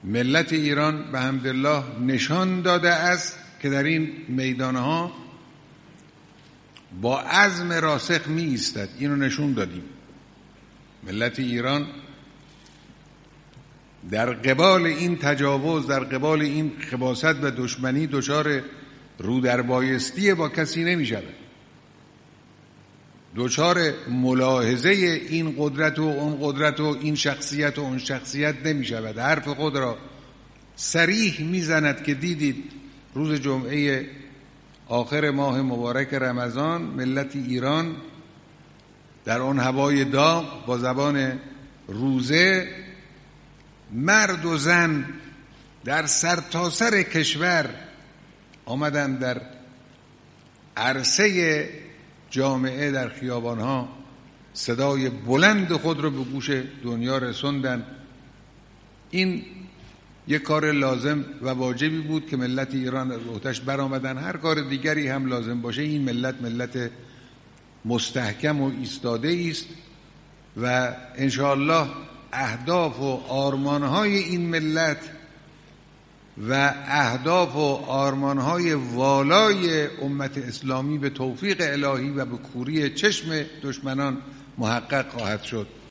ملت ایران به حمدالله نشان داده است که در این میدانها با عزم راسخ می ایستد. اینو نشون دادیم. ملت ایران در قبال این تجاوز، در قبال این خباثت و دشمنی دچار رو در بایستی با کسی نمی شود، دچار ملاحظه این قدرت و اون قدرت و این شخصیت و اون شخصیت نمی شود. حرف خود را صریح می زند که دیدید روز جمعه آخر ماه مبارک رمضان ملت ایران در آن هوای داغ با زبان روزه مرد و زن در سرتاسر کشور آمدند در عرصه جامعه در خیابانها صدای بلند خود را به گوش دنیا رسوندند. این یک کار لازم و واجبی بود که ملت ایران از عهده‌اش برآمدن. هر کار دیگری هم لازم باشه، این ملت مستحکم و ایستاده است و انشاءالله اهداف و آرمانهای این ملت و اهداف و آرمانهای والای امت اسلامی به توفیق الهی و به کوری چشم دشمنان محقق خواهد شد.